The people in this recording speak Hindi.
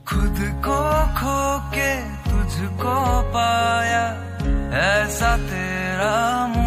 खुद को खो के तुझको पाया, ऐसा तेरा